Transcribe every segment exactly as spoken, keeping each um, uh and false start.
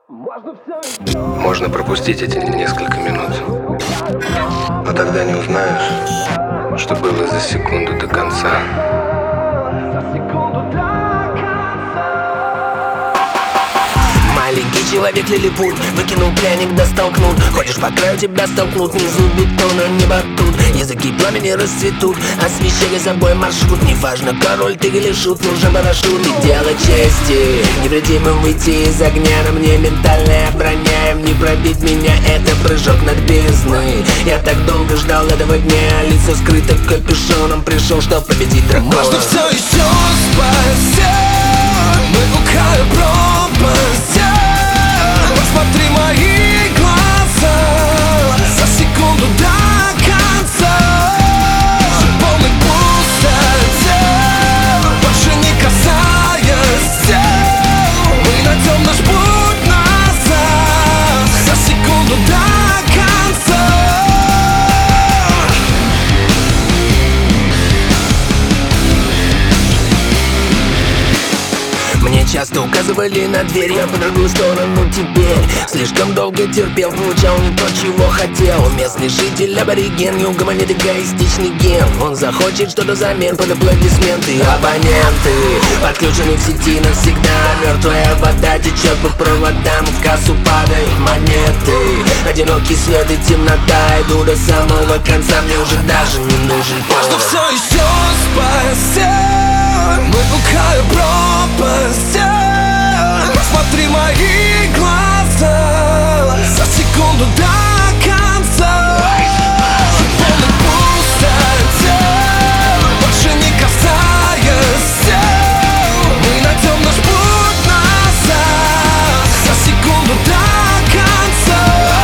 Можно пропустить эти несколько минут, но тогда не узнаешь, что было за секунду до конца. Маленький человек лилипут, выкинул пряник, достал кнут. Ходишь по краю, тебя столкнут, внизу бетона, не батут. Языки пламени расцветут, освещая собой маршрут. Неважно, король ты или шут, нужен парашют. И дело чести, невредимым выйти из огня. На мне ментальная броня, им не пробить меня, это прыжок над бездной. Я так долго ждал этого дня, лицо скрыто капюшоном. Пришел, чтоб победить дракона. Можно все еще спасти, мы у края пропасти. Посмотри мои глаза за секунду до конца. Полный пустоте, больше не касаясь тел. Мы найдем наш путь назад за секунду до конца. Мне часто указывали на дверь, я по другую сторону теперь. Слишком долго терпел, получал не то, чего хотел. Местный житель, абориген, не угомонит эгоистичный ген. Он захочет что-то взамен под аплодисменты. Абоненты подключены в сети навсегда. Мертвая вода течет по проводам, в кассу падают монеты. Одинокий свет и темнота, иду до самого конца. Мне уже даже не нужен повод. Можно все еще спасти, мы у края пропасти. Посмотри мои глаза за секунду до конца. Полный пустоте, больше не касаясь тел. Мы найдем наш путь назад за секунду до конца.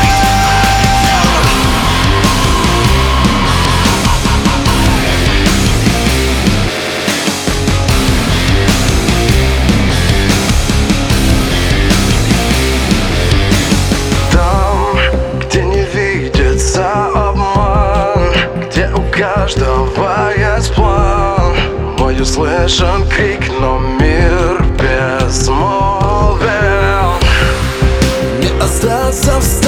Каждого есть план. Мой услышан крик, но мир безмолвен. Не остаться в